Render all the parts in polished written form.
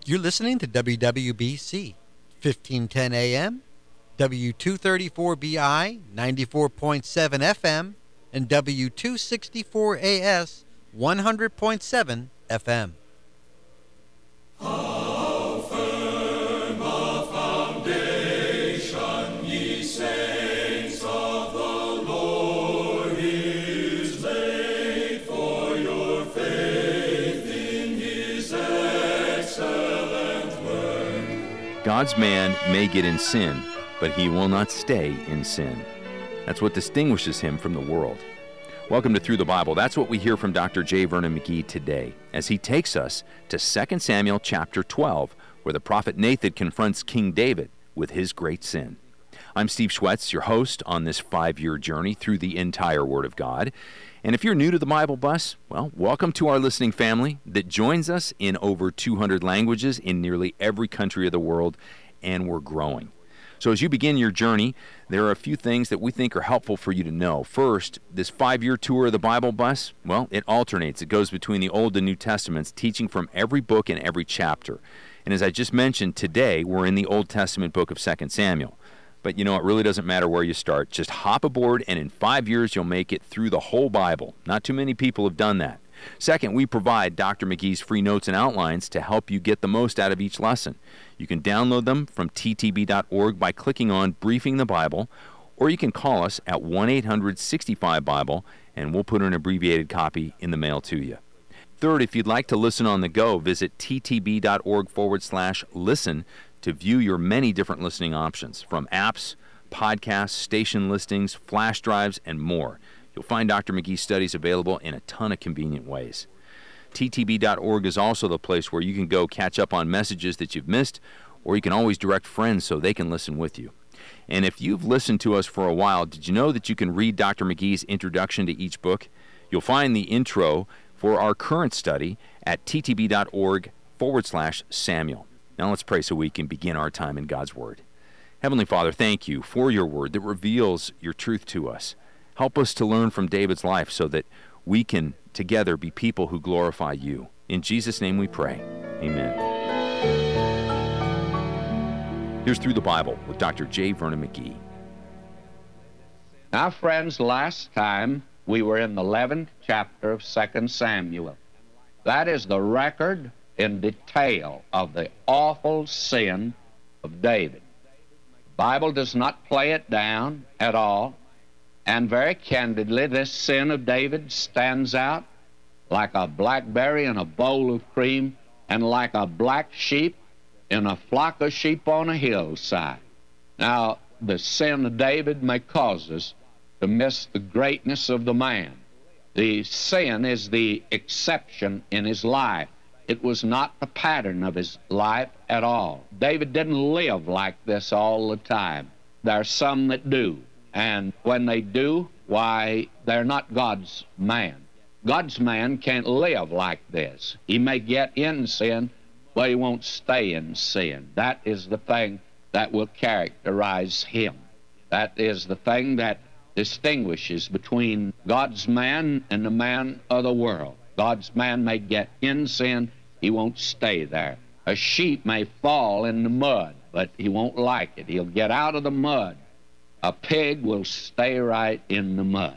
You're listening to WWBC, 1510 AM, W234BI, 94.7 FM, and W264AS, 100.7 FM. God's man may get in sin, but he will not stay in sin. That's what distinguishes him from the world. Welcome to Through the Bible. That's what we hear from Dr. J. Vernon McGee today, as he takes us to 2 Samuel chapter 12, where the prophet Nathan confronts King David with his great sin. I'm Steve Schwetz, your host on this 5-year journey through the entire Word of God. And if you're new to the Bible Bus, well, welcome to our listening family that joins us in over 200 languages in nearly every country of the world, and we're growing. So as you begin your journey, there are a few things that we think are helpful for you to know. First, this 5-year tour of the Bible Bus, well, it alternates. It goes between the Old and New Testaments, teaching from every book and every chapter. And as I just mentioned, today we're in the Old Testament book of 2 Samuel. But you know, it really doesn't matter where you start. Just hop aboard, and in 5 years, you'll make it through the whole Bible. Not too many people have done that. Second, we provide Dr. McGee's free notes and outlines to help you get the most out of each lesson. You can download them from ttb.org by clicking on Briefing the Bible, or you can call us at 1-800-65-BIBLE, and we'll put an abbreviated copy in the mail to you. Third, if you'd like to listen on the go, visit ttb.org/listen to view your many different listening options, from apps, podcasts, station listings, flash drives, and more. You'll find Dr. McGee's studies available in a ton of convenient ways. ttb.org is also the place where you can go catch up on messages that you've missed, or you can always direct friends so they can listen with you. And if you've listened to us for a while, did you know that you can read Dr. McGee's introduction to each book? You'll find the intro for our current study at ttb.org/Samuel. Now let's pray so we can begin our time in God's Word. Heavenly Father, thank you for your Word that reveals your truth to us. Help us to learn from David's life so that we can together be people who glorify you. In Jesus' name we pray. Amen. Here's Through the Bible with Dr. J. Vernon McGee. Now, friends, last time we were in the 11th chapter of 2 Samuel. That is the record in detail of the awful sin of David. The Bible does not play it down at all, and very candidly, this sin of David stands out like a blackberry in a bowl of cream and like a black sheep in a flock of sheep on a hillside. Now, the sin of David may cause us to miss the greatness of the man. The sin is the exception in his life. It was not the pattern of his life at all. David didn't live like this all the time. There are some that do. And when they do, why, they're not God's man. God's man can't live like this. He may get in sin, but he won't stay in sin. That is the thing that will characterize him. That is the thing that distinguishes between God's man and the man of the world. God's man may get in sin, he won't stay there. A sheep may fall in the mud, but he won't like it. He'll get out of the mud. A pig will stay right in the mud.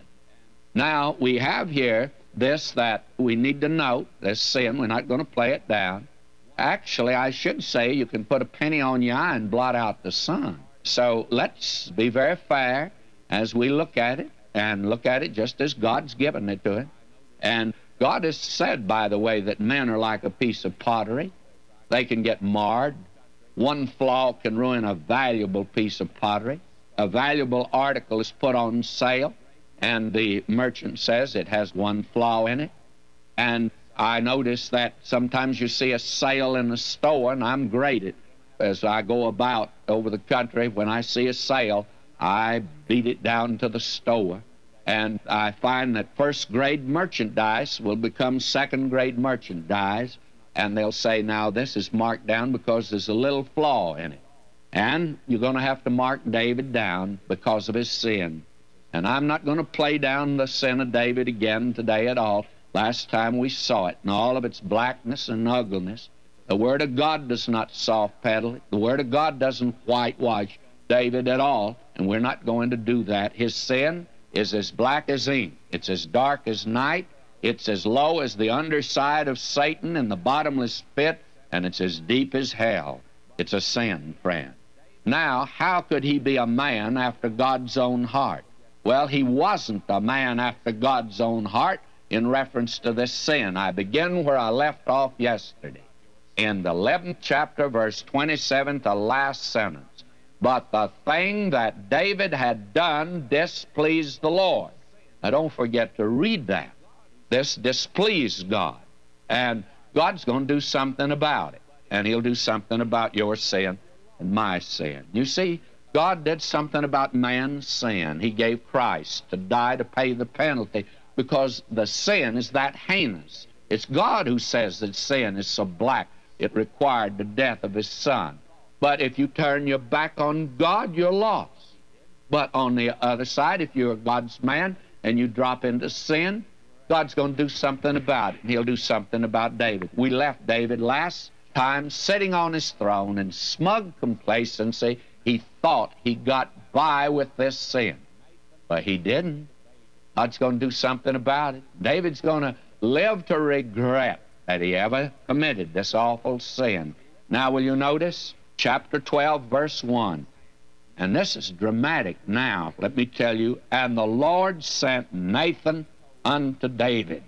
Now, we have here this that we need to note, this sin. We're not going to play it down. Actually, I should say you can put a penny on your eye and blot out the sun. So let's be very fair as we look at it, and look at it just as God's given it to it. And God has said, by the way, that men are like a piece of pottery. They can get marred. One flaw can ruin a valuable piece of pottery. A valuable article is put on sale, and the merchant says it has one flaw in it. And I notice that sometimes you see a sale in a store, and I'm graded. As I go about over the country, when I see a sale, I beat it down to the store. And I find that first-grade merchandise will become second-grade merchandise, and they'll say, now, this is marked down because there's a little flaw in it. And you're going to have to mark David down because of his sin. And I'm not going to play down the sin of David again today at all. Last time we saw it in all of its blackness and ugliness. The Word of God does not soft pedal it. The Word of God doesn't whitewash David at all, and we're not going to do that. His sin is as black as ink. It's as dark as night. It's as low as the underside of Satan in the bottomless pit, and it's as deep as hell. It's a sin, friend. Now, how could he be a man after God's own heart? Well, he wasn't a man after God's own heart in reference to this sin. I begin where I left off yesterday, in the 11th chapter, verse 27, the last sentence. But the thing that David had done displeased the Lord. Now, don't forget to read that. This displeased God. And God's going to do something about it. And He'll do something about your sin and my sin. You see, God did something about man's sin. He gave Christ to die to pay the penalty because the sin is that heinous. It's God who says that sin is so black it required the death of His Son. But if you turn your back on God, you're lost. But on the other side, if you're God's man and you drop into sin, God's going to do something about it, and He'll do something about David. We left David last time sitting on his throne in smug complacency. He thought he got by with this sin, but he didn't. God's going to do something about it. David's going to live to regret that he ever committed this awful sin. Now, will you notice? Chapter 12, verse 1. And this is dramatic now, let me tell you. And the Lord sent Nathan unto David.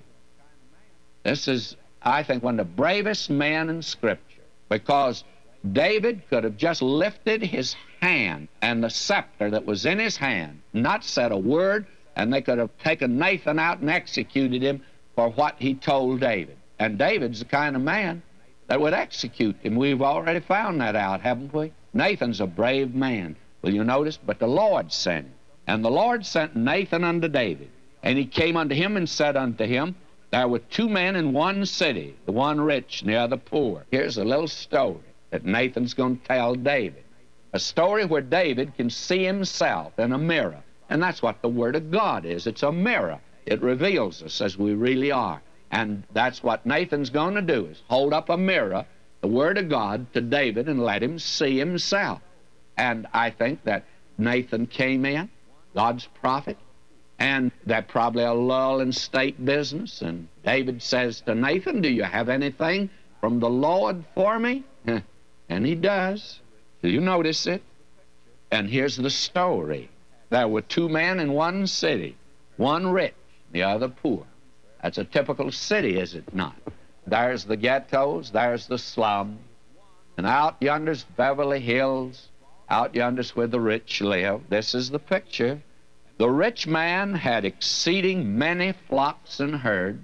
This is, I think, one of the bravest men in Scripture, because David could have just lifted his hand, and the scepter that was in his hand, not said a word, and they could have taken Nathan out and executed him for what he told David. And David's the kind of man that would execute him. We've already found that out, haven't we? Nathan's a brave man. Will you notice? But the Lord sent him. And the Lord sent Nathan unto David. And he came unto him and said unto him, there were two men in one city, the one rich and the other poor. Here's a little story that Nathan's going to tell David. A story where David can see himself in a mirror. And that's what the Word of God is. It's a mirror. It reveals us as we really are. And that's what Nathan's going to do, is hold up a mirror, the Word of God, to David and let him see himself. And I think that Nathan came in, God's prophet, and they're probably a lull in state business. And David says to Nathan, do you have anything from the Lord for me? And he does. Do you notice it? And here's the story. There were two men in one city, one rich, the other poor. That's a typical city, is it not? There's the ghettos, there's the slum, and out yonder's Beverly Hills, out yonder's where the rich live. This is the picture. The rich man had exceeding many flocks and herds.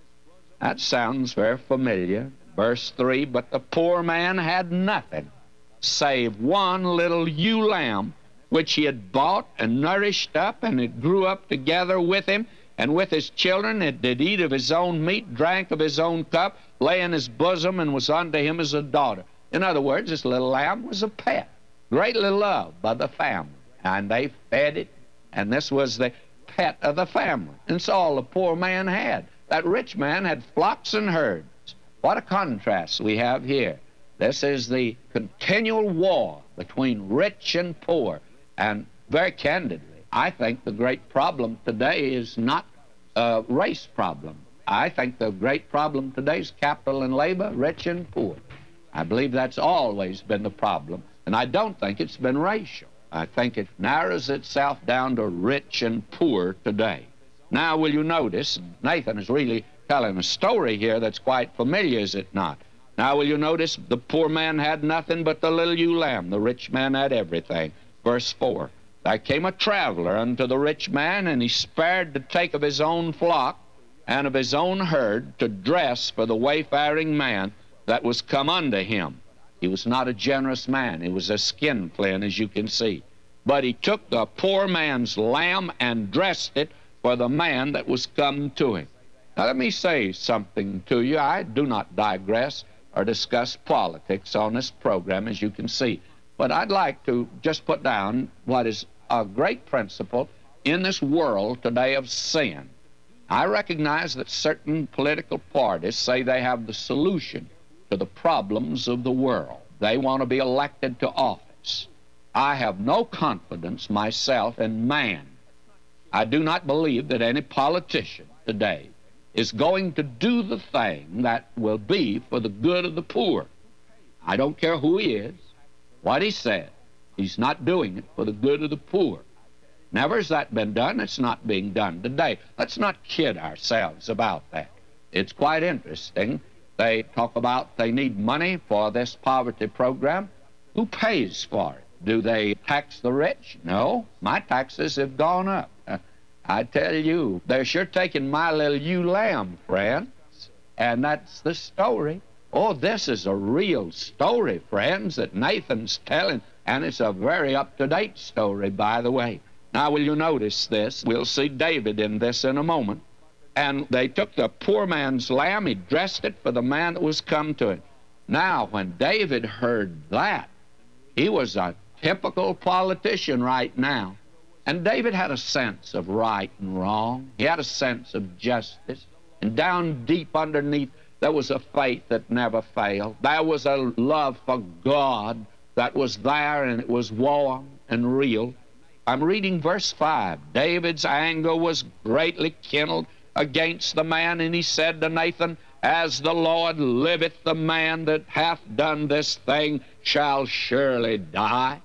That sounds very familiar. Verse 3, but the poor man had nothing save one little ewe lamb, which he had bought and nourished up, and it grew up together with him, and with his children. It did eat of his own meat, drank of his own cup, lay in his bosom, and was unto him as a daughter. In other words, this little lamb was a pet, greatly loved by the family, and they fed it, and this was the pet of the family. And it's all the poor man had. That rich man had flocks and herds. What a contrast we have here. This is the continual war between rich and poor. And very candidly, I think the great problem today is not a race problem. I think the great problem today is capital and labor, rich and poor. I believe that's always been the problem. And I don't think it's been racial. I think it narrows itself down to rich and poor today. Now, will you notice, Nathan is really telling a story here that's quite familiar, is it not? Now, will you notice, the poor man had nothing but the little ewe lamb. The rich man had everything. Verse 4, there came a traveler unto the rich man, and he spared to take of his own flock and of his own herd to dress for the wayfaring man that was come unto him. He was not a generous man. He was a skinflint, as you can see. But he took the poor man's lamb and dressed it for the man that was come to him. Now, let me say something to you. I do not digress or discuss politics on this program, as you can see. But I'd like to just put down what is a great principle in this world today of sin. I recognize that certain political parties say they have the solution to the problems of the world. They want to be elected to office. I have no confidence myself in man. I do not believe that any politician today is going to do the thing that will be for the good of the poor. I don't care who he is, what he said. He's not doing it for the good of the poor. Never has that been done. It's not being done today. Let's not kid ourselves about that. It's quite interesting. They talk about they need money for this poverty program. Who pays for it? Do they tax the rich? No. My taxes have gone up. I tell you, they're sure taking my little ewe lamb, friends. And that's the story. Oh, this is a real story, friends, that Nathan's telling. And it's a very up-to-date story, by the way. Now, will you notice this? We'll see David in this in a moment. And they took the poor man's lamb. He dressed it for the man that was come to him. Now, when David heard that, he was a typical politician right now. And David had a sense of right and wrong. He had a sense of justice. And down deep underneath, there was a faith that never failed. There was a love for God that was there, and it was warm and real. I'm reading verse 5. David's anger was greatly kindled against the man, and he said to Nathan, As the Lord liveth, the man that hath done this thing shall surely die.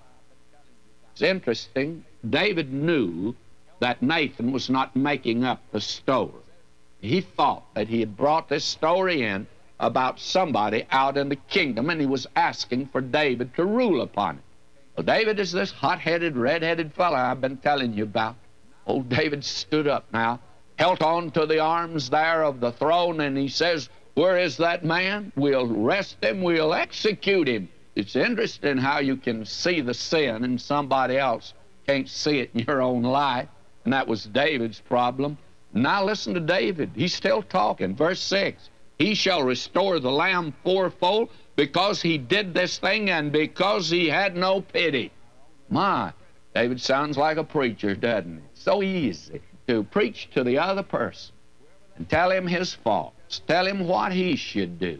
It's interesting. David knew that Nathan was not making up the story. He thought that he had brought this story in about somebody out in the kingdom, and he was asking for David to rule upon it. Well, David is this hot-headed, red-headed fellow I've been telling you about. Old David stood up now, held on to the arms there of the throne, and he says, Where is that man? We'll arrest him, we'll execute him. It's interesting how you can see the sin in somebody else, can't see it in your own life, and that was David's problem. Now listen to David. He's still talking. Verse 6, He shall restore the lamb fourfold, because he did this thing and because he had no pity. My, David sounds like a preacher, doesn't he? So easy to preach to the other person and tell him his faults, tell him what he should do,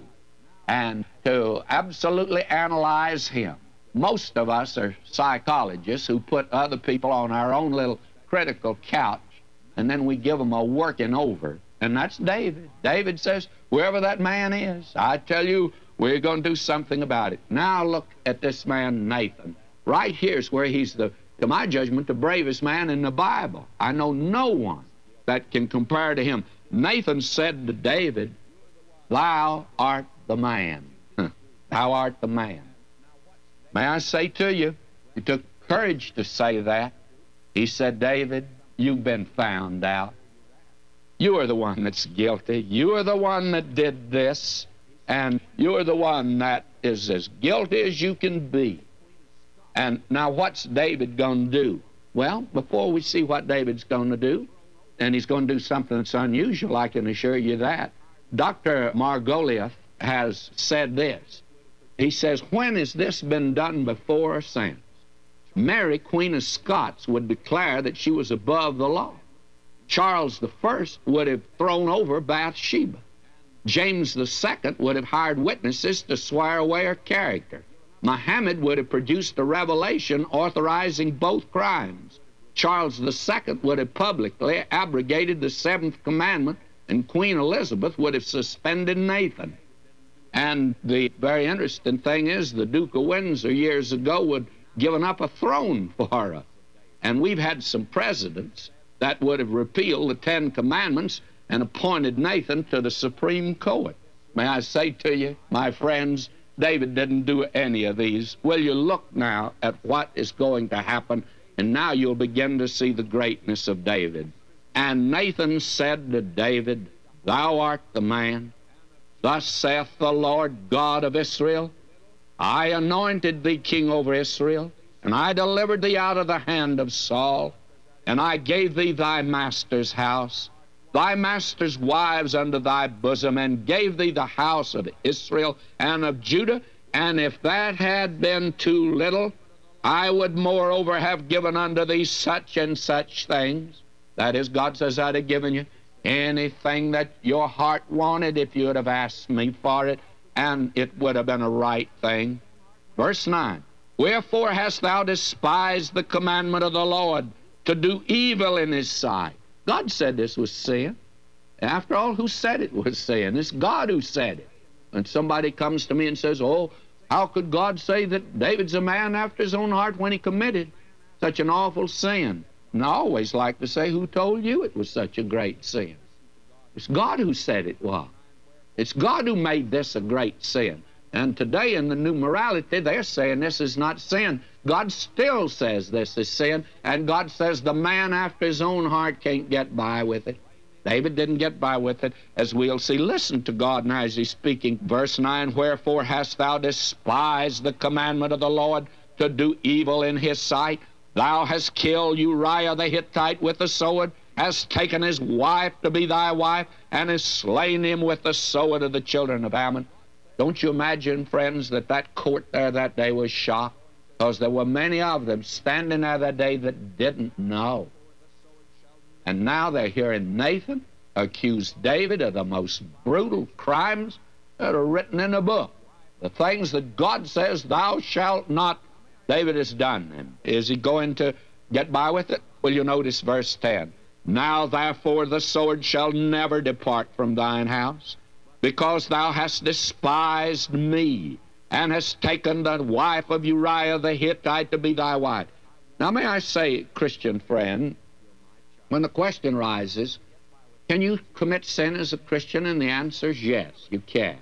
and to absolutely analyze him. Most of us are psychologists who put other people on our own little critical couch, and then we give them a working over. And that's David. David says, wherever that man is, I tell you, we're going to do something about it. Now look at this man, Nathan. Right here's where he's, to my judgment, the bravest man in the Bible. I know no one that can compare to him. Nathan said to David, Thou art the man. Thou art the man. May I say to you, he took courage to say that. He said, David, you've been found out. You are the one that's guilty. You are the one that did this. And you are the one that is as guilty as you can be. And now what's David going to do? Well, before we see what David's going to do, and he's going to do something that's unusual, I can assure you that, Dr. Margoliouth has said this. He says, when has this been done before or since? Mary, Queen of Scots, would declare that she was above the law. Charles I would have thrown over Bathsheba. James II would have hired witnesses to swear away her character. Muhammad would have produced a revelation authorizing both crimes. Charles II would have publicly abrogated the seventh commandment, and Queen Elizabeth would have suspended Nathan. And the very interesting thing is the Duke of Windsor years ago would have given up a throne for her. And we've had some presidents that would have repealed the Ten Commandments and appointed Nathan to the Supreme Court. May I say to you, my friends, David didn't do any of these. Will you look now at what is going to happen, and now you'll begin to see the greatness of David. And Nathan said to David, Thou art the man. Thus saith the Lord God of Israel, I anointed thee king over Israel, and I delivered thee out of the hand of Saul, and I gave thee thy master's house, thy master's wives unto thy bosom, and gave thee the house of Israel and of Judah. And if that had been too little, I would moreover have given unto thee such and such things. That is, God says, I'd have given you anything that your heart wanted if you would have asked me for it. and it would have been a right thing. Verse 9, wherefore hast thou despised the commandment of the Lord to do evil in his sight? God said this was sin. After all, who said it was sin? It's God who said it. And somebody comes to me and says, oh, how could God say that David's a man after his own heart when he committed such an awful sin? And I always like to say, who told you it was such a great sin? It's God who said it was. It's God who made this a great sin. And today in the new morality, they're saying this is not sin. God still says this is sin, and God says the man after his own heart can't get by with it. David didn't get by with it, as we'll see. Listen to God now as he's speaking. Verse 9, wherefore hast thou despised the commandment of the Lord to do evil in his sight? Thou hast killed Uriah the Hittite with the sword, hast taken his wife to be thy wife, and hast slain him with the sword of the children of Ammon. Don't you imagine, friends, that court there that day was shocked? Because there were many of them standing there that day that didn't know. And now they're hearing Nathan accuse David of the most brutal crimes that are written in the book. The things that God says, thou shalt not, David has done them. Is he going to get by with it? Well, you notice verse 10. Now therefore the sword shall never depart from thine house, because thou hast despised me, and hast taken the wife of Uriah the Hittite to be thy wife. Now may I say, Christian friend, when the question rises, can you commit sin as a Christian? And the answer is yes, you can.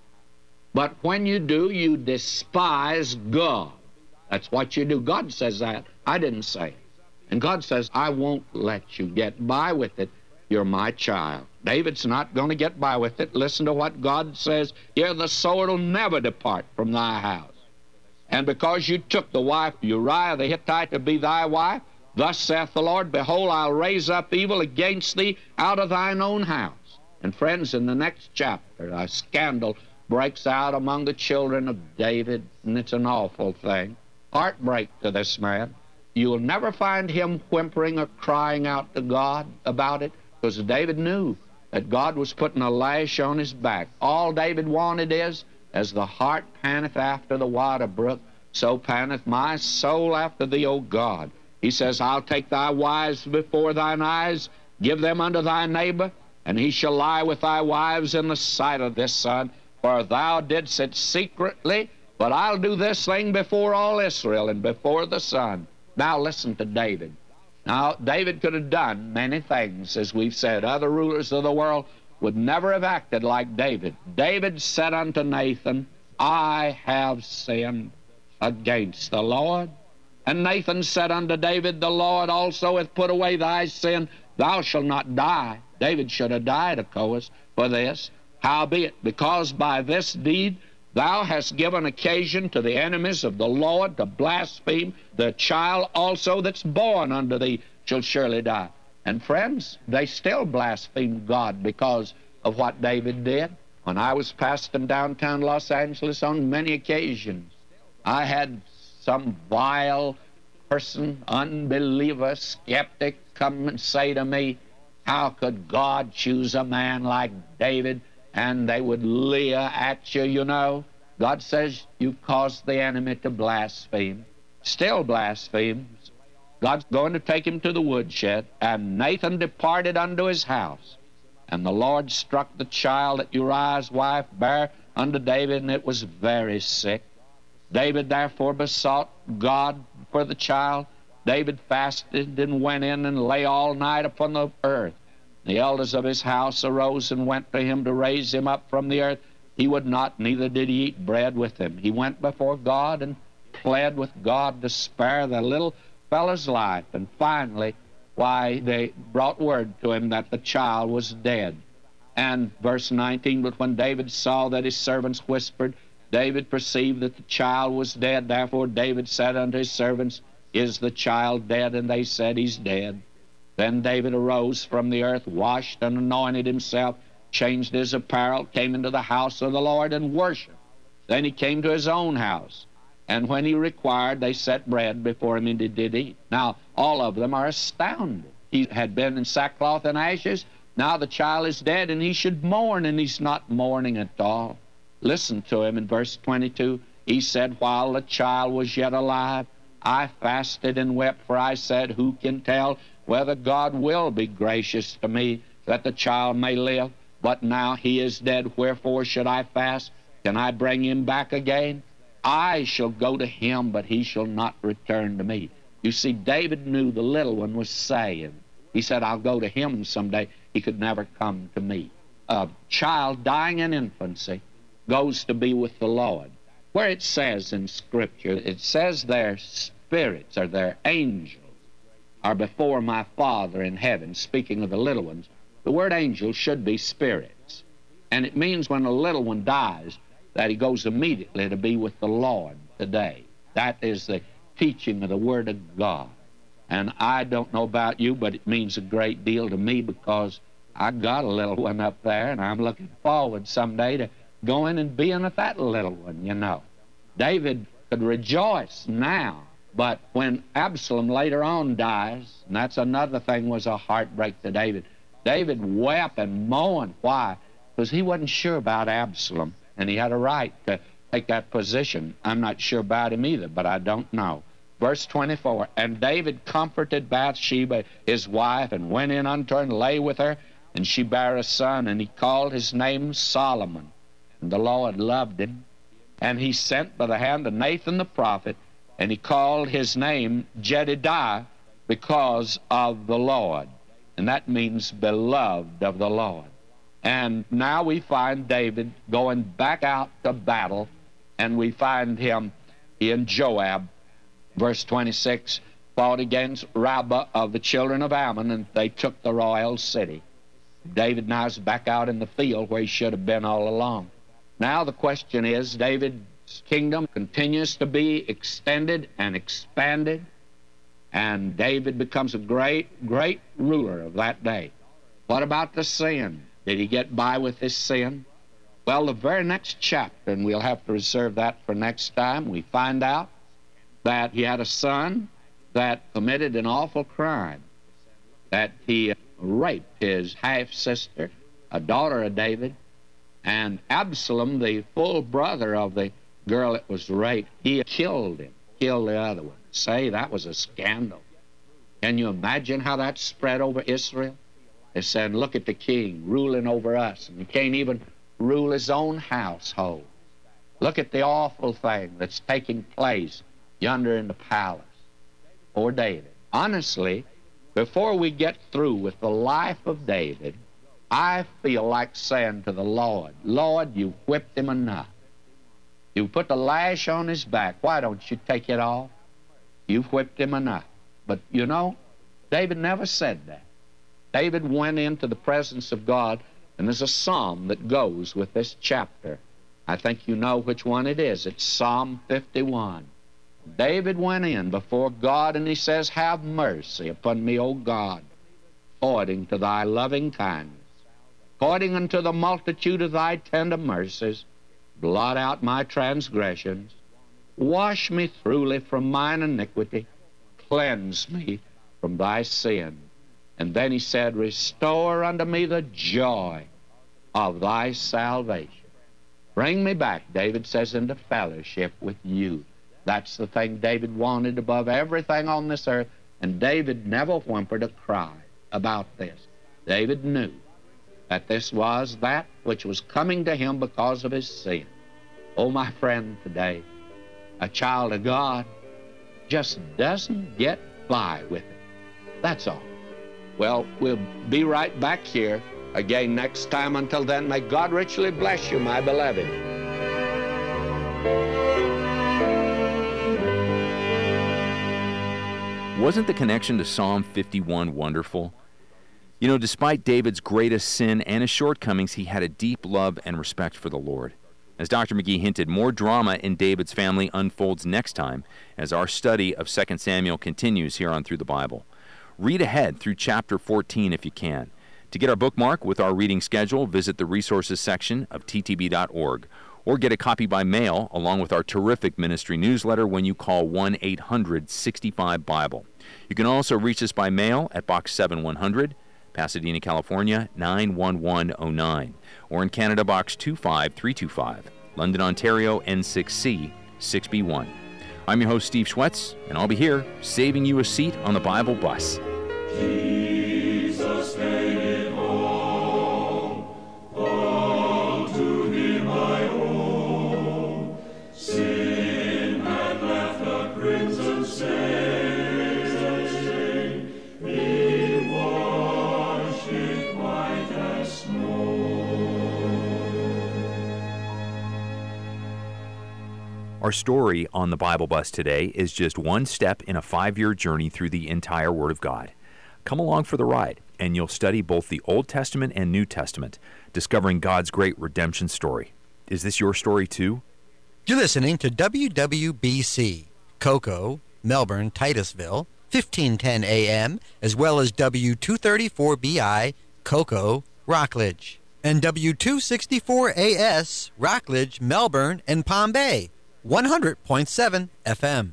But when you do, you despise God. That's what you do. God says that. I didn't say it. And God says, I won't let you get by with it. You're my child. David's not going to get by with it. Listen to what God says. Here, the sword will never depart from thy house. And because you took the wife of Uriah the Hittite to be thy wife, thus saith the Lord, behold, I'll raise up evil against thee out of thine own house. And friends, in the next chapter, a scandal breaks out among the children of David, and it's an awful thing. Heartbreak to this man. You'll never find him whimpering or crying out to God about it, because David knew that God was putting a lash on his back. All David wanted is, as the hart panteth after the water brook, so panteth my soul after thee, O God. He says, I'll take thy wives before thine eyes, give them unto thy neighbor, and he shall lie with thy wives in the sight of this sun. For thou didst it secretly, but I'll do this thing before all Israel and before the sun. Now listen to David. Now, David could have done many things, as we've said. Other rulers of the world would never have acted like David. David said unto Nathan, I have sinned against the Lord. And Nathan said unto David, the Lord also hath put away thy sin. Thou shalt not die. David should have died, of course, for this. Howbeit, because by this deed thou hast given occasion to the enemies of the Lord to blaspheme, the child also that's born unto thee shall surely die. And friends, they still blaspheme God because of what David did. When I was pastoring downtown Los Angeles on many occasions, I had some vile person, unbeliever, skeptic, come and say to me, how could God choose a man like David? And they would leer at you, you know. God says you've caused the enemy to blaspheme, still blasphemes. God's going to take him to the woodshed. And Nathan departed unto his house. And the Lord struck the child that Uriah's wife bare unto David, and it was very sick. David therefore besought God for the child. David fasted and went in and lay all night upon the earth. The elders of his house arose and went to him to raise him up from the earth. He would not, neither did he eat bread with them. He went before God and pled with God to spare the little fellow's life. And finally, why, they brought word to him that the child was dead. And verse 19, but when David saw that his servants whispered, David perceived that the child was dead. Therefore David said unto his servants, is the child dead? And they said, he's dead. Then David arose from the earth, washed and anointed himself, changed his apparel, came into the house of the Lord and worshiped. Then he came to his own house. And when he required, they set bread before him, and he did eat. Now, all of them are astounded. He had been in sackcloth and ashes. Now the child is dead, and he should mourn, and he's not mourning at all. Listen to him in verse 22. He said, while the child was yet alive, I fasted and wept, for I said, who can tell whether God will be gracious to me, that the child may live? But now he is dead, wherefore should I fast? Can I bring him back again? I shall go to him, but he shall not return to me. You see, David knew the little one was saying. He said, I'll go to him someday. He could never come to me. A child dying in infancy goes to be with the Lord. Where it says in Scripture, it says their spirits or their angels are before my Father in heaven, speaking of the little ones. The word angel should be spirits. And it means when a little one dies, that he goes immediately to be with the Lord today. That is the teaching of the Word of God. And I don't know about you, but it means a great deal to me, because I got a little one up there, and I'm looking forward someday to going and being with that little one, you know. David could rejoice now, but when Absalom later on dies, and that's another thing, was a heartbreak to David. David wept and moaned. Why? Because he wasn't sure about Absalom, and he had a right to take that position. I'm not sure about him either, but I don't know. Verse 24, and David comforted Bathsheba, his wife, and went in unto her and lay with her, and she bare a son, and he called his name Solomon. And the Lord loved him. And he sent by the hand of Nathan the prophet, and he called his name Jedidiah, because of the Lord. And that means beloved of the Lord. And now we find David going back out to battle, and we find him, he and Joab, verse 26, fought against Rabbah of the children of Ammon, and they took the royal city. David now is back out in the field where he should have been all along. Now the question is, David's kingdom continues to be extended and expanded, and David becomes a great, great ruler of that day. What about the sin? Did he get by with this sin? Well, the very next chapter, and we'll have to reserve that for next time, we find out that he had a son that committed an awful crime, that he raped his half-sister, a daughter of David, and Absalom, the full brother of the girl that was raped, he killed him, killed the other one. Say, that was a scandal. Can you imagine how that spread over Israel? They said, look at the king ruling over us, and he can't even rule his own household. Look at the awful thing that's taking place yonder in the palace. Poor David. Honestly, before we get through with the life of David, I feel like saying to the Lord, Lord, you've whipped him enough. You put the lash on his back. Why don't you take it off? You've whipped him enough. But you know, David never said that. David went into the presence of God, and there's a psalm that goes with this chapter. I think you know which one it is. It's Psalm 51. David went in before God, and he says, have mercy upon me, O God, according to thy loving kindness. According unto the multitude of thy tender mercies, blot out my transgressions. Wash me thoroughly from mine iniquity. Cleanse me from thy sin. And then he said, restore unto me the joy of thy salvation. Bring me back, David says, into fellowship with you. That's the thing David wanted above everything on this earth, and David never whimpered a cry about this. David knew that this was that which was coming to him because of his sin. Oh, my friend, today, a child of God just doesn't get by with it. That's all. Well, we'll be right back here again next time. Until then, may God richly bless you, my beloved. Wasn't the connection to Psalm 51 wonderful? You know, despite David's greatest sin and his shortcomings, he had a deep love and respect for the Lord. As Dr. McGee hinted, more drama in David's family unfolds next time as our study of 2 Samuel continues here on Through the Bible. Read ahead through chapter 14 if you can. To get our bookmark with our reading schedule, visit the resources section of ttb.org, or get a copy by mail along with our terrific ministry newsletter when you call 1-800-65-BIBLE. You can also reach us by mail at Box 7100, Pasadena, California, 91109, or in Canada, Box 25325. London, Ontario, N6C 6B1. I'm your host, Steve Schwetz, and I'll be here saving you a seat on the Bible bus. Jesus paid it all to Him I owe. Sin had left a crimson stain, He washed it white as snow. Our story on the Bible Bus today is just one step in a 5-year journey through the entire Word of God. Come along for the ride, and you'll study both the Old Testament and New Testament, discovering God's great redemption story. Is this your story too? You're listening to WWBC, Cocoa, Melbourne, Titusville, 1510 AM, as well as W234BI, Cocoa, Rockledge, and W264AS, Rockledge, Melbourne, and Palm Bay, 100.7 FM.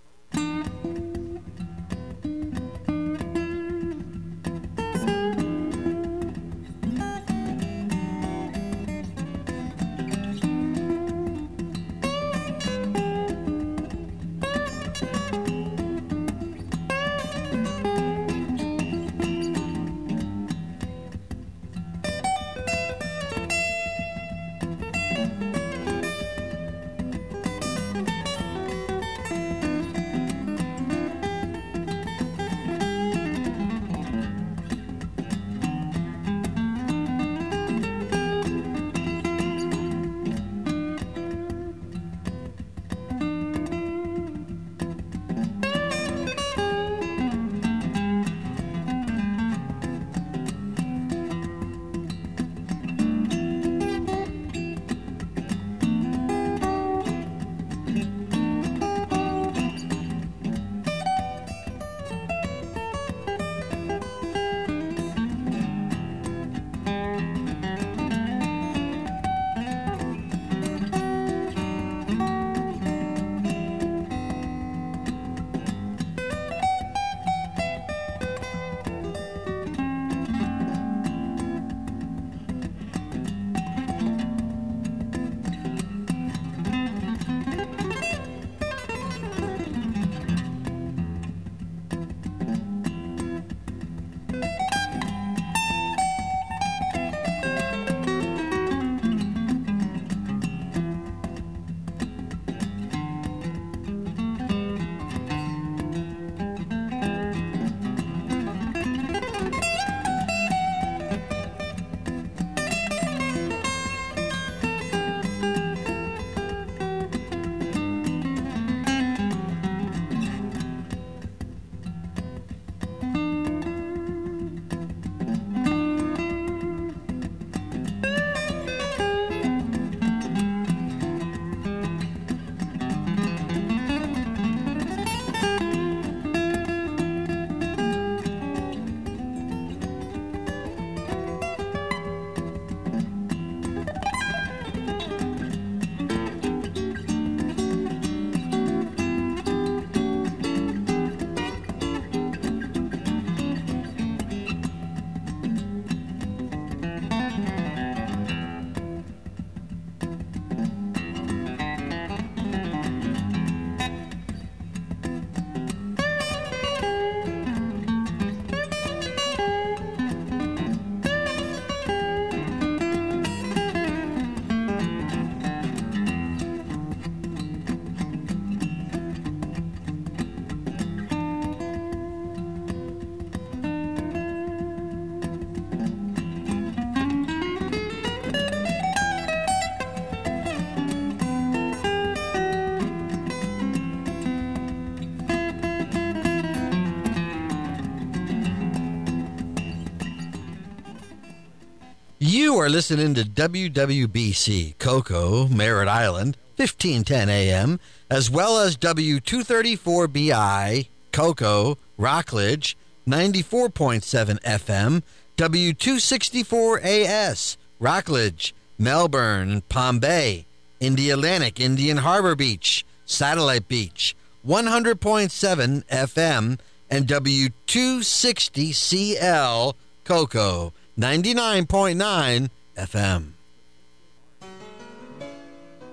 You are listening to WWBC, Cocoa, Merritt Island, 1510 AM, as well as W234BI, Cocoa, Rockledge, 94.7 FM, W264AS, Rockledge, Melbourne, Palm Bay, Indialantic, Indian Harbor Beach, Satellite Beach, 100.7 FM, and W260CL, Cocoa, 99.9 FM.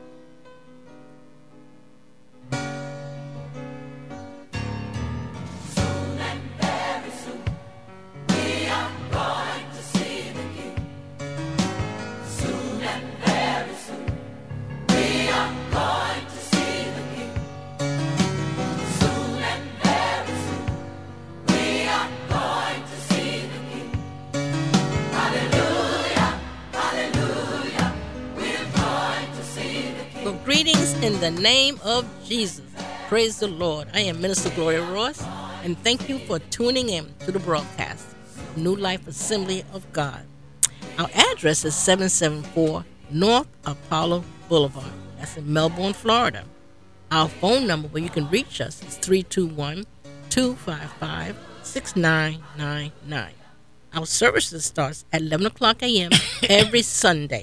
Well, greetings in the name of Jesus. Praise the Lord. I am Minister Gloria Ross, and thank you for tuning in to the broadcast of New Life Assembly of God. Our address is 774 North Apollo Boulevard. That's in Melbourne, Florida. Our phone number where you can reach us is 321-255-6999. Our services starts at 11 o'clock a.m. every Sunday.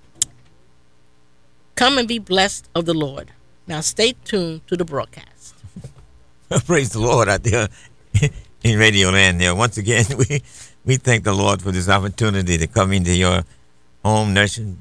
Come and be blessed of the Lord. Now stay tuned to the broadcast. Praise the Lord out there in Radio Land there. Once again, we thank the Lord for this opportunity to come into your home, nursing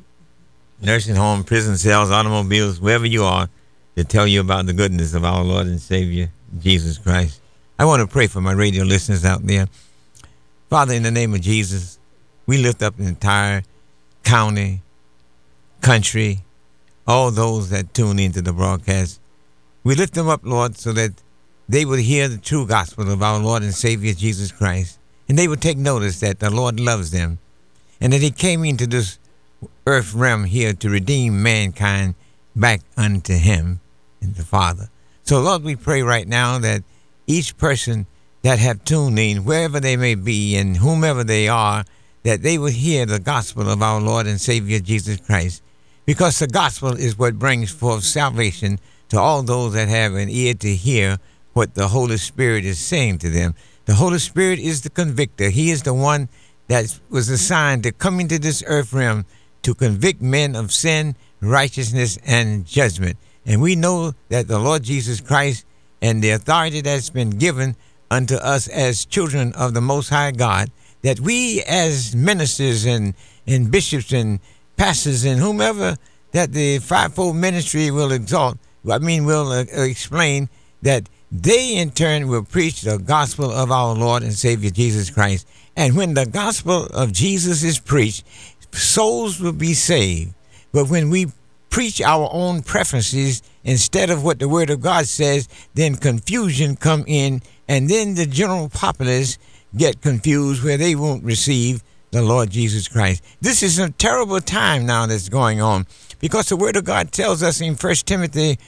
home, prison cells, automobiles, wherever you are, to tell you about the goodness of our Lord and Savior, Jesus Christ. I want to pray for my radio listeners out there. Father, in the name of Jesus, we lift up the entire county, country, all those that tune into the broadcast. We lift them up, Lord, so that they would hear the true gospel of our Lord and Savior, Jesus Christ. And they would take notice that the Lord loves them and that he came into this earth realm here to redeem mankind back unto him and the Father. So, Lord, we pray right now that each person that have tuned in, wherever they may be and whomever they are, that they would hear the gospel of our Lord and Savior, Jesus Christ. Because the gospel is what brings forth salvation to all those that have an ear to hear what the Holy Spirit is saying to them. The Holy Spirit is the convictor. He is the one that was assigned to come into this earth realm to convict men of sin, righteousness, and judgment. And we know that the Lord Jesus Christ and the authority that's been given unto us as children of the Most High God, that we as ministers and bishops and pastors and whomever that the fivefold ministry will will explain, that they in turn will preach the gospel of our Lord and Savior Jesus Christ. And when the gospel of Jesus is preached, souls will be saved. But when we preach our own preferences instead of what the Word of God says, then confusion come in, and then the general populace get confused where they won't receive the Lord Jesus Christ. This is a terrible time now that's going on, because the Word of God tells us in 1 Timothy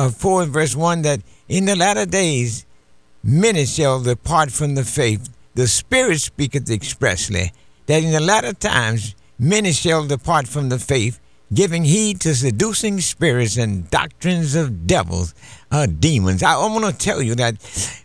4 and verse 1 that in the latter days many shall depart from the faith. The Spirit speaketh expressly that in the latter times many shall depart from the faith, giving heed to seducing spirits and doctrines of devils, demons. I want to tell you that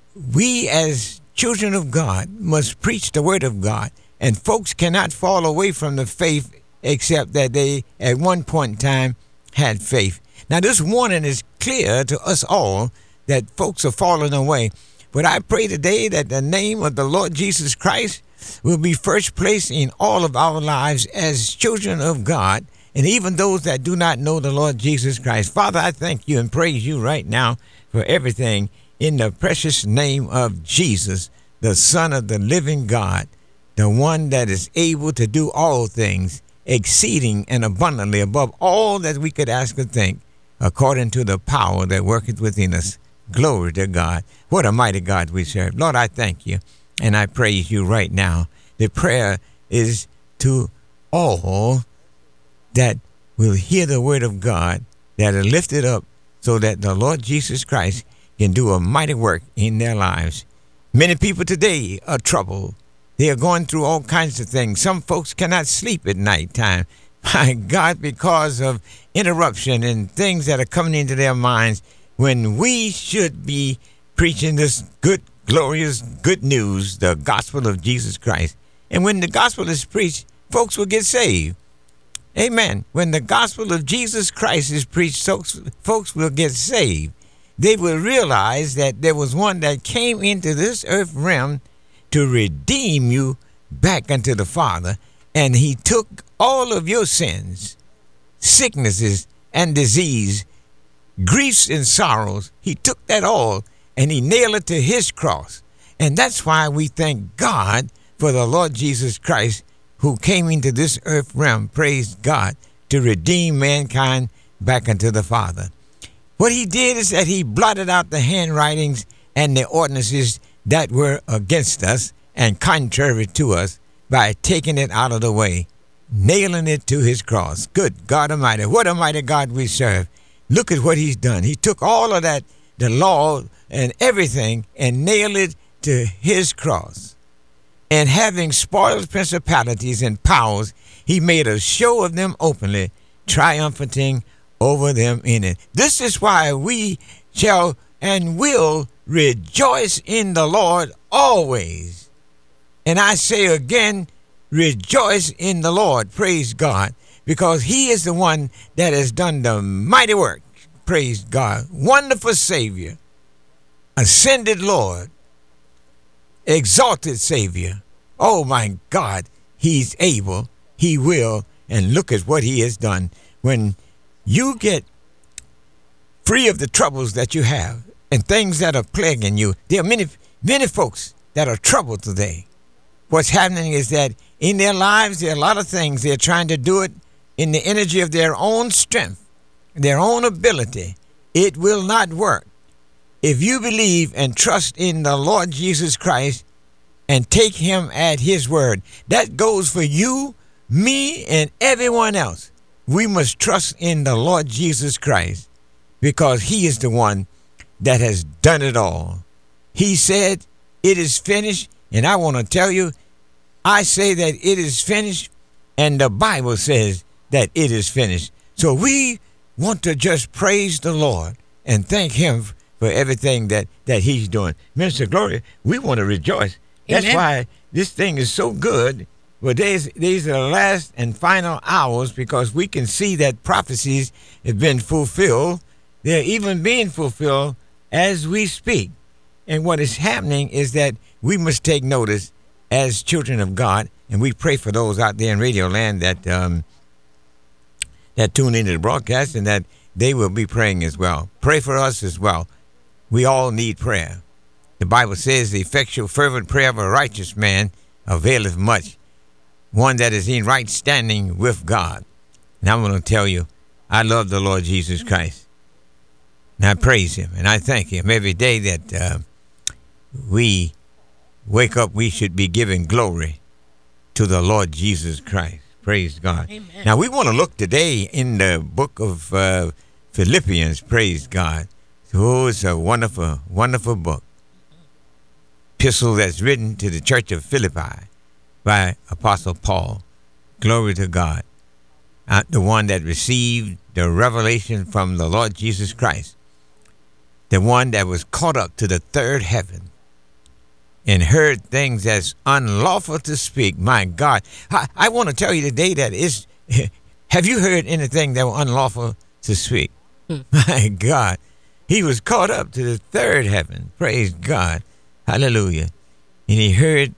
we as children of God must preach the Word of God, and folks cannot fall away from the faith except that they at one point in time had faith. Now this warning is clear to us all that folks are falling away. But I pray today that the name of the Lord Jesus Christ will be first place in all of our lives as children of God, and even those that do not know the Lord Jesus Christ. Father, I thank you and praise you right now for everything in the precious name of Jesus, the Son of the living God, the one that is able to do all things exceeding and abundantly above all that we could ask or think, according to the power that worketh within us. Glory to God. What a mighty God we serve. Lord, I thank you and I praise you right now. The prayer is to all that will hear the word of God, that are lifted up so that the Lord Jesus Christ can do a mighty work in their lives. Many people today are troubled. They are going through all kinds of things. Some folks cannot sleep at night time. My God, because of interruption and things that are coming into their minds, when we should be preaching this good, glorious, good news, the gospel of Jesus Christ. And when the gospel is preached, folks will get saved. Amen. When the gospel of Jesus Christ is preached, folks will get saved. They will realize that there was one that came into this earth realm to redeem you back unto the Father, and he took all of your sins, sicknesses and disease, griefs and sorrows. He took that all and he nailed it to his cross. And that's why we thank God for the Lord Jesus Christ, who came into this earth realm, praise God, to redeem mankind back unto the Father. What he did is that he blotted out the handwritings and the ordinances that were against us and contrary to us by taking it out of the way, nailing it to his cross. Good God Almighty, what a mighty God we serve. Look at what he's done. He took all of that, the law and everything, and nailed it to his cross. And having spoiled principalities and powers, he made a show of them openly, triumphing over them in it. This is why we shall and will rejoice in the Lord always. And I say again, rejoice in the Lord, praise God, because he is the one that has done the mighty work, praise God. Wonderful Savior, ascended Lord, exalted Savior. Oh my God, he's able, he will, and look at what he has done. When you get free of the troubles that you have and things that are plaguing you, there are many folks that are troubled today. What's happening is that in their lives, there are a lot of things. They're trying to do it in the energy of their own strength, their own ability. It will not work. If you believe and trust in the Lord Jesus Christ and take him at his word, that goes for you, me, and everyone else. We must trust in the Lord Jesus Christ because he is the one that has done it all. He said, it is finished. And I want to tell you, I say that it is finished, and the Bible says that it is finished. So we want to just praise the Lord and thank him for everything that he's doing. Minister Gloria, we want to rejoice. Amen. That's why this thing is so good. Well, these are the last and final hours because we can see that prophecies have been fulfilled. They're even being fulfilled as we speak. And what is happening is that we must take notice as children of God, and we pray for those out there in Radio Land that tune into the broadcast and that they will be praying as well. Pray for us as well. We all need prayer. The Bible says the effectual fervent prayer of a righteous man availeth much. One that is in right standing with God. And I'm going to tell you, I love the Lord Jesus Christ. And I praise him and I thank him every day that we wake up, we should be giving glory to the Lord Jesus Christ. Praise God. Amen. Now, we want to look today in the book of Philippians. Praise God. Oh, it's a wonderful, wonderful book. Epistle that's written to the church of Philippi by Apostle Paul. Glory to God. The one that received the revelation from the Lord Jesus Christ. The one that was caught up to the third heaven and heard things that's unlawful to speak. My God. I want to tell you today that have you heard anything that was unlawful to speak? My God. He was caught up to the third heaven. Praise God. Hallelujah. And he heard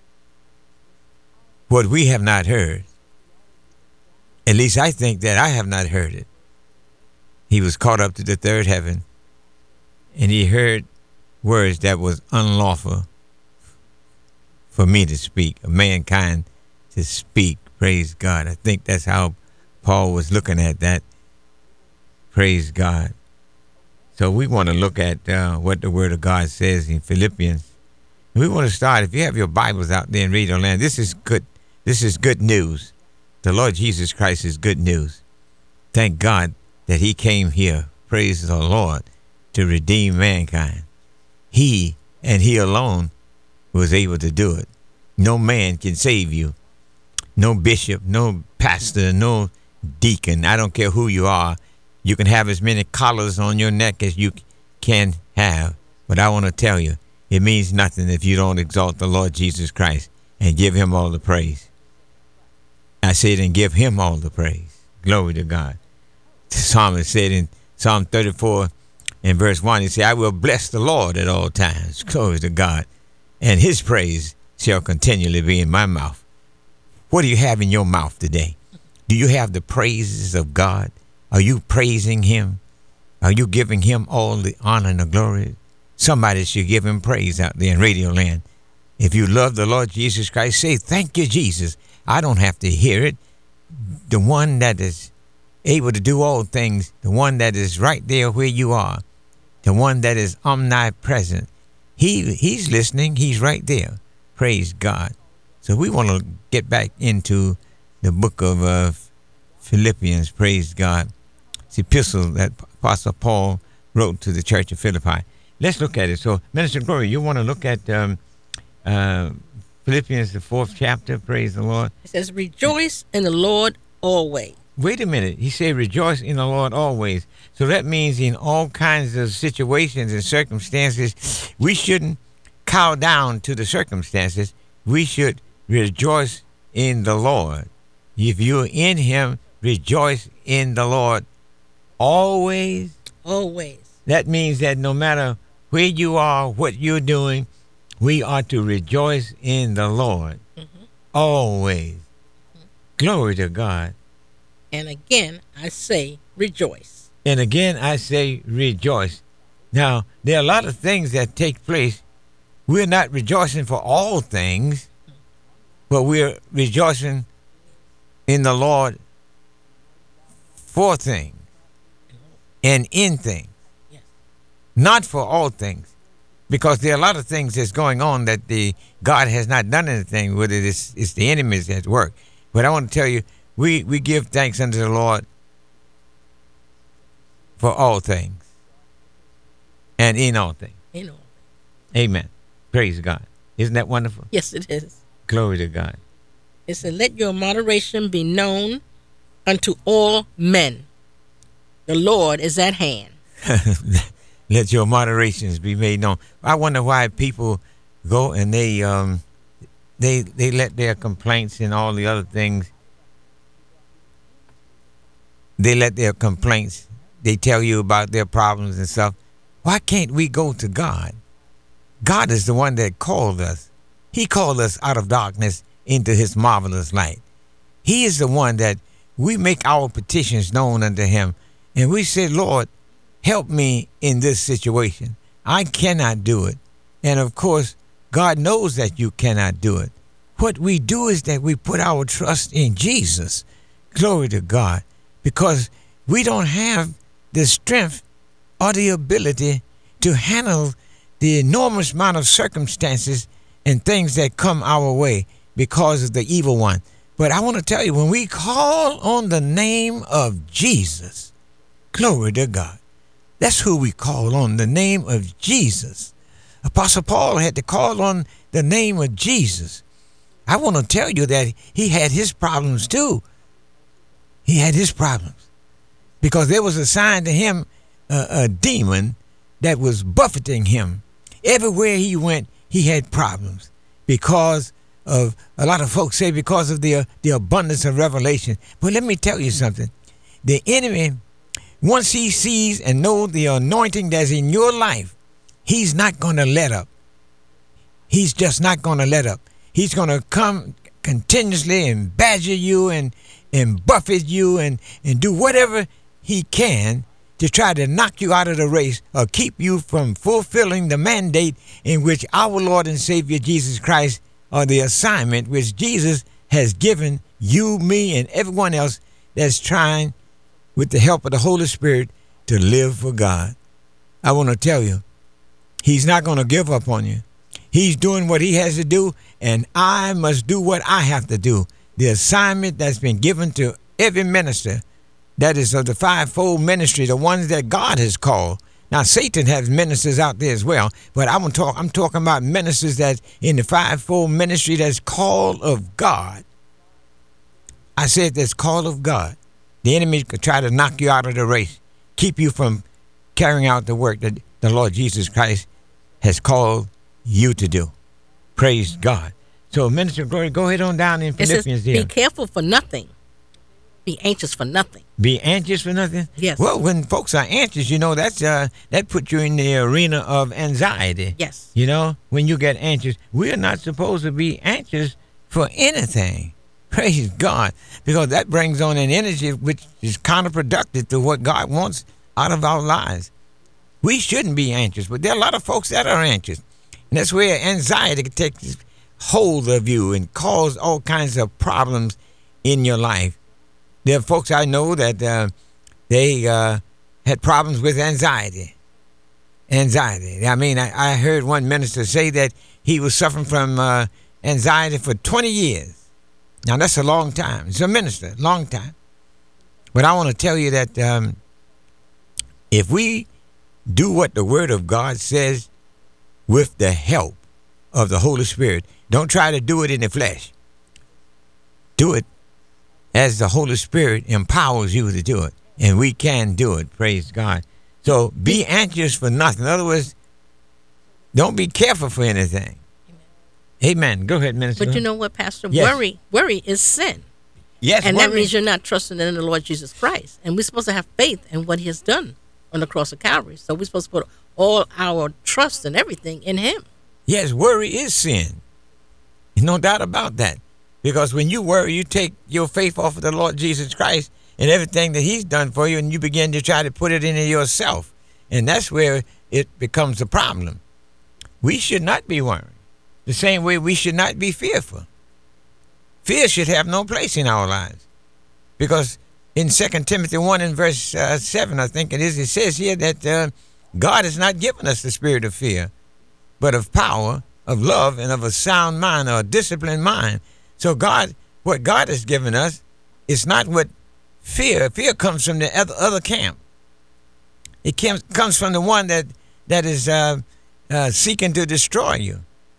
what we have not heard. At least I think that I have not heard it. He was caught up to the third heaven and he heard words that was unlawful for me to speak, of mankind to speak. Praise God. I think that's how Paul was looking at that. Praise God. So we want to look at what the Word of God says in Philippians. We want to start, if you have your Bibles out there in Radio Land, this is good. This is good news. The Lord Jesus Christ is good news. Thank God that he came here, praise the Lord, to redeem mankind. He and he alone was able to do it. No man can save you. No bishop, no pastor, no deacon. I don't care who you are. You can have as many collars on your neck as you can have. But I want to tell you, it means nothing if you don't exalt the Lord Jesus Christ and give him all the praise. I said, and give him all the praise. Glory to God. The psalmist said in Psalm 34 in verse 1, he said, I will bless the Lord at all times. Glory to God. And his praise shall continually be in my mouth. What do you have in your mouth today? Do you have the praises of God? Are you praising him? Are you giving him all the honor and the glory? Somebody should give him praise out there in Radio Land. If you love the Lord Jesus Christ, say, thank you, Jesus. I don't have to hear it. The one that is able to do all things, the one that is right there where you are, the one that is omnipresent, he's listening. He's right there. Praise God. So we want to get back into the book of Philippians. Praise God. It's the epistle that Apostle Paul wrote to the church of Philippi. Let's look at it. So, Minister Gloria, you want to look at Philippians, the 4th chapter. Praise the Lord. It says, rejoice in the Lord always. Wait a minute. He said, rejoice in the Lord always. So that means in all kinds of situations and circumstances, we shouldn't cow down to the circumstances. We should rejoice in the Lord. If you're in him, rejoice in the Lord always. Always. That means that no matter where you are, what you're doing, we are to rejoice in the Lord always. Glory to God. And again, I say rejoice. And again, I say rejoice. Now, there are a lot of things that take place. We're not rejoicing for all things, but we're rejoicing in the Lord for things and in things. Yes. Not for all things, because there are a lot of things that's going on that God has not done anything with it. It's the enemies at work. But I want to tell you, we give thanks unto the Lord for all things and in all things. In all things. Amen. Praise God. Isn't that wonderful? Yes, it is. Glory to God. It said, let your moderation be known unto all men. The Lord is at hand. Let your moderations be made known. I wonder why people go and they let their complaints and all the other things. They let their complaints. They tell you about their problems and stuff. Why can't we go to God? God is the one that called us. He called us out of darkness into his marvelous light. He is the one that we make our petitions known unto him. And we say, Lord, help me in this situation. I cannot do it. And of course, God knows that you cannot do it. What we do is that we put our trust in Jesus. Glory to God. Because we don't have the strength or the ability to handle the enormous amount of circumstances and things that come our way because of the evil one. But I want to tell you, when we call on the name of Jesus, glory to God, that's who we call on, the name of Jesus. Apostle Paul had to call on the name of Jesus. I want to tell you that he had his problems too. He had his problems because there was assigned to him a demon that was buffeting him. Everywhere he went, he had problems because of, a lot of folks say, because of the abundance of revelation. But let me tell you something. The enemy, once he sees and knows the anointing that's in your life, he's not going to let up. He's just not going to let up. He's going to come continuously and badger you and buffet you and do whatever he can to try to knock you out of the race or keep you from fulfilling the mandate in which our Lord and Savior Jesus Christ, or the assignment which Jesus has given you, me, and everyone else that's trying, with the help of the Holy Spirit, to live for God. I want to tell you, he's not going to give up on you. He's doing what he has to do, and I must do what I have to do. The assignment that's been given to every minister, that is of the fivefold ministry, the ones that God has called. Now, Satan has ministers out there as well, but I'm talking about ministers that in the fivefold ministry that's called of God. I said that's called of God. The enemy could try to knock you out of the race, keep you from carrying out the work that the Lord Jesus Christ has called you to do. Praise God. So, Minister Glory, go ahead on down in Philippians there. Be careful for nothing. Be anxious for nothing. Be anxious for nothing? Yes. Well, when folks are anxious, you know, that puts you in the arena of anxiety. Yes. You know, when you get anxious, we're not supposed to be anxious for anything. Praise God. Because that brings on an energy which is counterproductive to what God wants out of our lives. We shouldn't be anxious, but there are a lot of folks that are anxious. And that's where anxiety can take hold of you and cause all kinds of problems in your life. There are folks I know that they had problems with anxiety. Anxiety. I mean, I heard one minister say that he was suffering from anxiety for 20 years. Now, that's a long time. He's a minister, long time. But I want to tell you that If we do what the Word of God says with the help of the Holy Spirit, don't try to do it in the flesh. Do it as the Holy Spirit empowers you to do it. And we can do it, praise God. So be anxious for nothing. In other words, don't be careful for anything. Amen. Go ahead, Minister. But you know what, Pastor? Yes. Worry is sin. Yes, And worry. that means you're not trusting in the Lord Jesus Christ. And we're supposed to have faith in what he has done on the cross of Calvary. So we're supposed to put all our trust and everything in him. Yes, worry is sin. No doubt about that. Because when you worry, you take your faith off of the Lord Jesus Christ and everything that he's done for you, and you begin to try to put it into yourself. And that's where it becomes a problem. We should not be worried. The same way we should not be fearful. Fear should have no place in our lives. Because in 2 Timothy 1 and verse 7, I think it is, it says here that God has not given us the spirit of fear, but of power, of love, and of a sound mind, or a disciplined mind. So what God has given us is not what fear. Fear comes from the other camp. It comes from the one that is seeking to destroy you.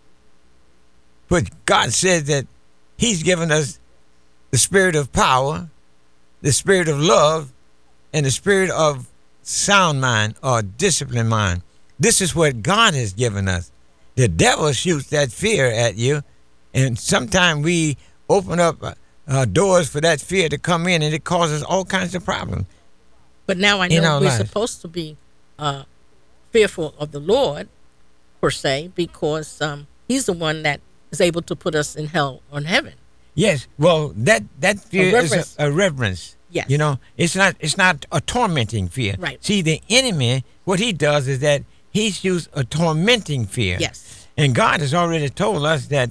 But God said that he's given us the spirit of power, the spirit of love, and the spirit of sound mind or disciplined mind. This is what God has given us. The devil shoots that fear at you, and sometimes we open up doors for that fear to come in, and it causes all kinds of problems. But now I know we're supposed to be fearful of the Lord, per se, because he's the one that is able to put us in hell or in heaven. Yes, well, that fear is a reverence. Yes. You know, it's not a tormenting fear. Right. See, the enemy, what he does is that he's used a tormenting fear. Yes. And God has already told us that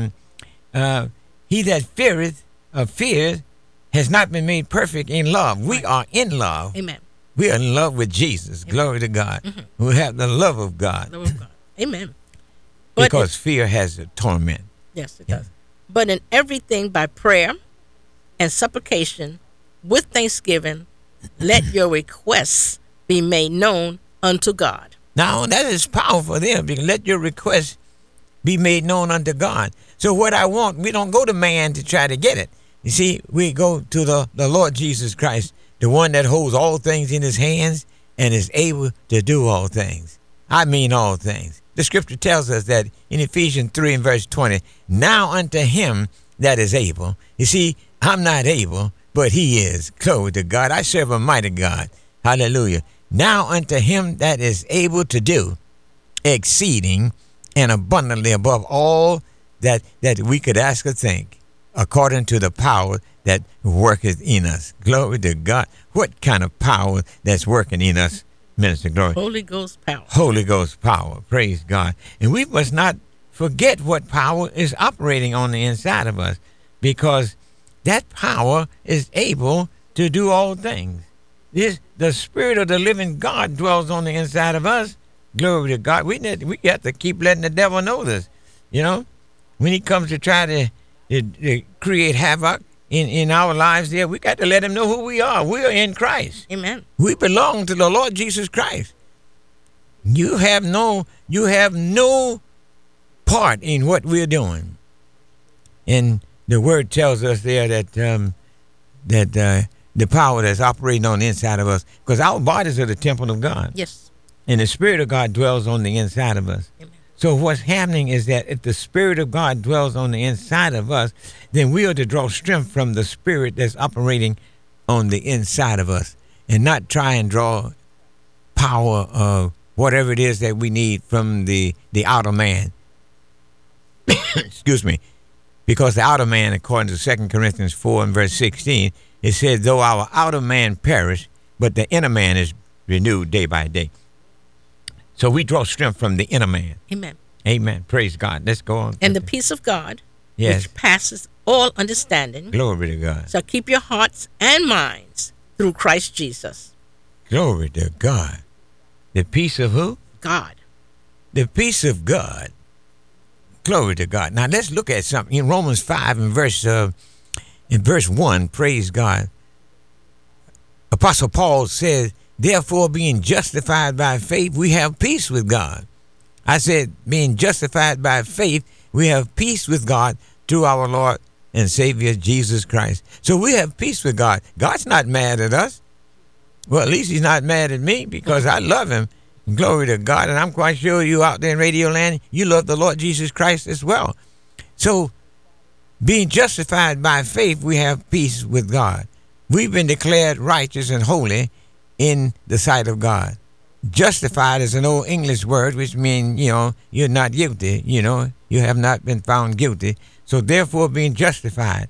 he that fears has not been made perfect in love. We are in love. Amen. We are in love with Jesus. Amen. Glory to God. Mm-hmm. We have the love of God. Love of God. Amen. Because fear has a torment. Yes, it does. But in everything by prayer and supplication with thanksgiving, let your requests be made known unto God. Now, that is powerful there, because let your requests be made known unto God. So what I want, we don't go to man to try to get it. You see, we go to the Lord Jesus Christ, the one that holds all things in his hands and is able to do all things. I mean all things. The scripture tells us that in Ephesians 3 and verse 20, now unto him that is able. You see, I'm not able, but he is. Glory to God. I serve a mighty God. Hallelujah. Now unto him that is able to do exceeding and abundantly above all that we could ask or think, according to the power that worketh in us. Glory to God. What kind of power that's working in us, Minister Glory? Holy Ghost power. Holy Ghost power. Praise God. And we must not forget what power is operating on the inside of us, because that power is able to do all things. The Spirit of the living God dwells on the inside of us. Glory to God. We have to keep letting the devil know this. You know, when he comes to try to create havoc in our lives there, we got to let him know who we are. We are in Christ. Amen. We belong to the Lord Jesus Christ. You have no part in what we're doing. And the word tells us there that the power that's operating on the inside of us, because our bodies are the temple of God. Yes. And the Spirit of God dwells on the inside of us. Amen. So what's happening is that if the Spirit of God dwells on the inside of us, then we are to draw strength from the Spirit that's operating on the inside of us, and not try and draw power of whatever it is that we need from the outer man. Excuse me. Because the outer man, according to 2 Corinthians 4 and verse 16, it says, though our outer man perish, but the inner man is renewed day by day. So we draw strength from the inner man. Amen. Amen. Praise God. Let's go on. And the peace of God, yes, which passes all understanding, glory to God, shall keep your hearts and minds through Christ Jesus. Glory to God. The peace of who? God. The peace of God. Glory to God. Now let's look at something in Romans 5 and verse 1. Praise God. Apostle Paul says therefore, being justified by faith, we have peace with God. I said, being justified by faith, we have peace with God through our Lord and Savior Jesus Christ. So we have peace with God. God's not mad at us. Well, at least he's not mad at me because I love him. Glory to God. And I'm quite sure you out there in Radio Land, you love the Lord Jesus Christ as well. So being justified by faith, we have peace with God. We've been declared righteous and holy in the sight of God. Justified is an old English word, which means, you're not guilty. You have not been found guilty. So therefore, being justified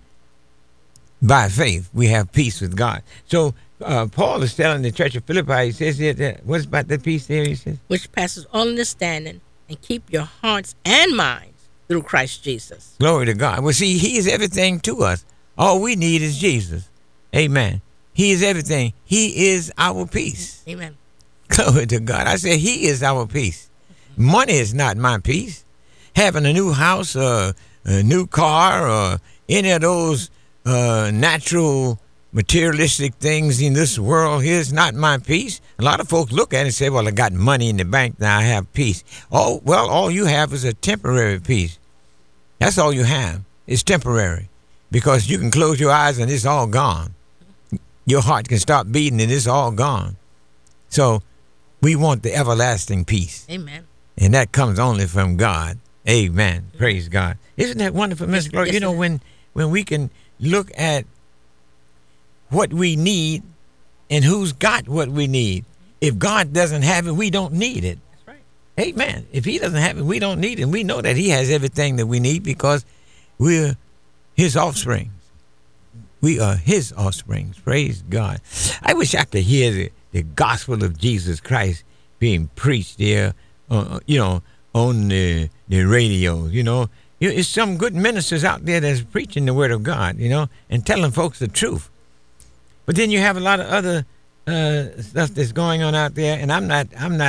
by faith, we have peace with God. So Paul is telling the church of Philippi, he says, what's about the peace there, he says? Which passes all understanding, and keep your hearts and minds through Christ Jesus. Glory to God. Well, see, he is everything to us. All we need is Jesus. Amen. He is everything. He is our peace. Amen. Glory to God. I said he is our peace. Money is not my peace. Having a new house or a new car or any of those natural materialistic things in this world here is not my peace. A lot of folks look at it and say, well, I got money in the bank, now I have peace. Oh, well, all you have is a temporary peace. That's all you have. It's temporary because you can close your eyes and it's all gone. Your heart can stop beating and it's all gone. So we want the everlasting peace. Amen. And that comes only from God. Amen. Praise God. Isn't that wonderful, Mr. Glory? Yes, when we can look at what we need and who's got what we need. If God doesn't have it, we don't need it. That's right. Amen. If he doesn't have it, we don't need it. And we know that he has everything that we need because we're his offspring. We are his offspring. Praise God. I wish I could hear the gospel of Jesus Christ being preached there, on the radio. It's some good ministers out there that's preaching the word of God, and telling folks the truth. But then you have a lot of other stuff that's going on out there, and I'm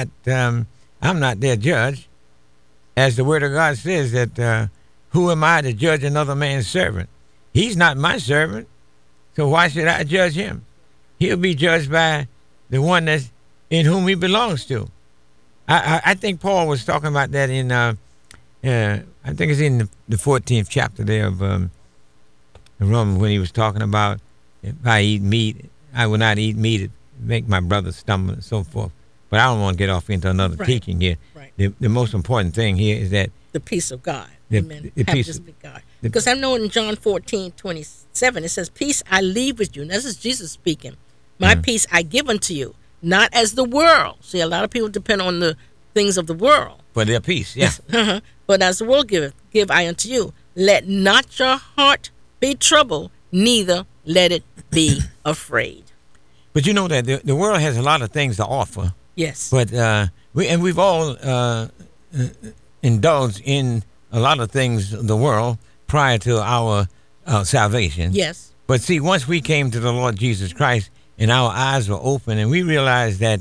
not their judge, as the word of God says that who am I to judge another man's servant? He's not my servant, so why should I judge him? He'll be judged by the one that's in whom he belongs to. I think Paul was talking about that in I think it's in the 14th chapter there of Romans, when he was talking about, if I eat meat, I will not eat meat, it make my brother stumble and so forth. But I don't want to get off into another teaching here. Right. The most important thing here is that the peace of God. Amen. The peace of God. Because I know in John 14:27 it says, peace I leave with you. And this is Jesus speaking. My peace I give unto you, not as the world. See, a lot of people depend on the things of the world. For their peace, yeah. But as the world giveth, give I unto you. Let not your heart be troubled, neither let it be afraid. But you know that the world has a lot of things to offer. Yes. But we've all indulged in a lot of things of the world prior to our salvation. Yes. But see, once we came to the Lord Jesus Christ and our eyes were open, and we realized that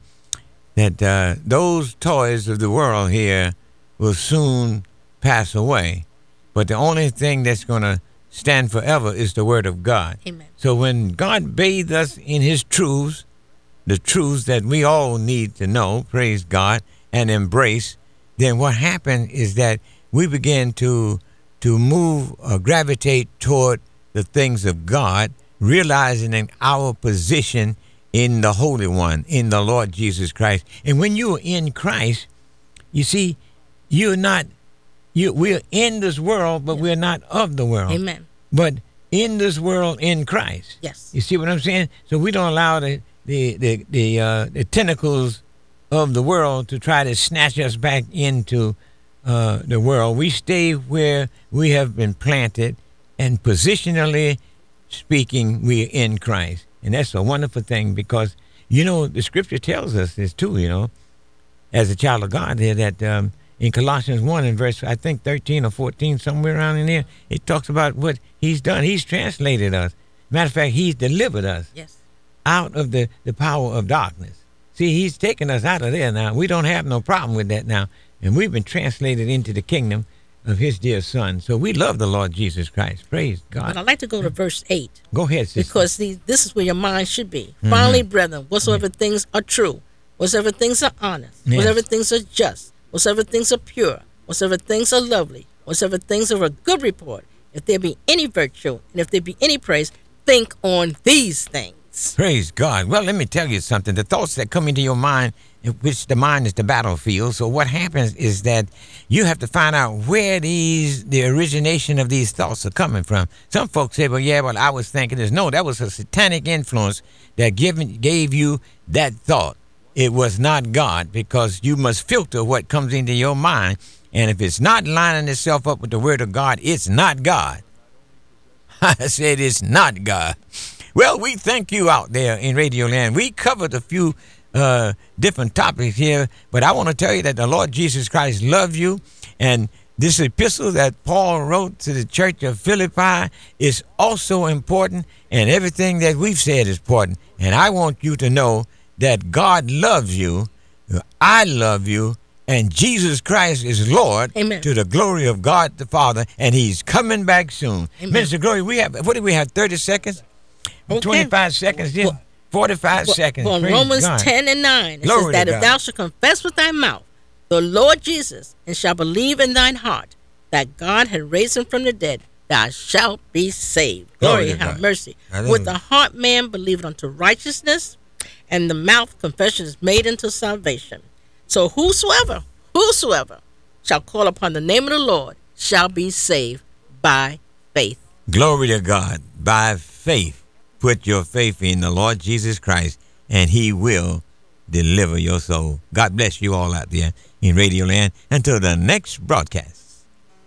those toys of the world here will soon pass away. But the only thing that's going to stand forever is the word of God. Amen. So when God bathed us in his truths, the truths that we all need to know, praise God, and embrace, then what happened is that we begin to move or gravitate toward the things of God, realizing in our position in the Holy One, in the Lord Jesus Christ. And when you're in Christ, you see, we're in this world, but we're not of the world. Amen. But in this world, in Christ. Yes. You see what I'm saying? So we don't allow the tentacles of the world to try to snatch us back into the world. We stay where we have been planted, and positionally speaking, we're in Christ. And that's a wonderful thing because, the scripture tells us this too, as a child of God there, that in Colossians 1 and verse, I think 13 or 14, somewhere around in there, it talks about what he's done. He's translated us. Matter of fact, he's delivered us out of the power of darkness. See, he's taken us out of there now. We don't have no problem with that now. And we've been translated into the kingdom of his dear son. So we love the Lord Jesus Christ. Praise God. But I'd like to go to verse 8. Go ahead, sister. Because this is where your mind should be. Finally, brethren, whatsoever things are true, whatsoever things are honest, Yes. whatsoever things are just, whatsoever things are pure, whatsoever things are lovely, whatsoever things are of a good report, if there be any virtue, and if there be any praise, think on these things. Praise God. Well, let me tell you something. The thoughts that come into your mind, which the mind is the battlefield. So what happens is that you have to find out where the origination of these thoughts are coming from. Some folks say, well, yeah, well, I was thinking this. No, that was a satanic influence that gave you that thought. It was not God, because you must filter what comes into your mind. And if it's not lining itself up with the word of God, it's not God. I said it's not God. Well, we thank you out there in Radio Land. We covered a few different topics here, but I want to tell you that the Lord Jesus Christ loves you. And this epistle that Paul wrote to the church of Philippi is also important, and everything that we've said is important. And I want you to know that God loves you, I love you, and Jesus Christ is Lord. Amen. To the glory of God the Father, and he's coming back soon. Amen. Minister Glory, what do we have, 30 seconds? Okay. 25 seconds, yeah. 45 seconds. Well, Praise Romans God. 10 and 9, it Glory says that to if God. thou shalt confess with thy mouth the Lord Jesus, and shalt believe in thine heart that God had raised him from the dead, thou shalt be saved. Glory Glory to and have God. mercy. Hallelujah. With the heart man believeth unto righteousness, and the mouth confession is made unto salvation. So whosoever shall call upon the name of the Lord shall be saved by faith. Glory to God. By faith, put your faith in the Lord Jesus Christ, and he will deliver your soul. God bless you all out there in Radio Land. Until the next broadcast.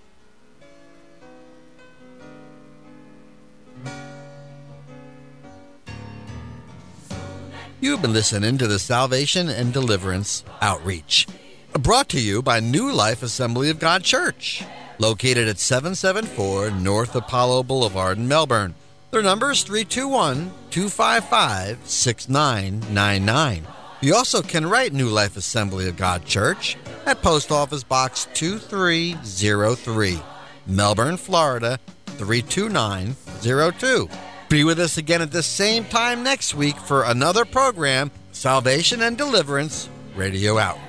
You've been listening to the Salvation and Deliverance Outreach, brought to you by New Life Assembly of God Church, located at 774 North Apollo Boulevard in Melbourne. Their number is 321-255-6999. You also can write New Life Assembly of God Church at Post Office Box 2303, Melbourne, Florida 32902. Be with us again at the same time next week for another program, Salvation and Deliverance Radio Out.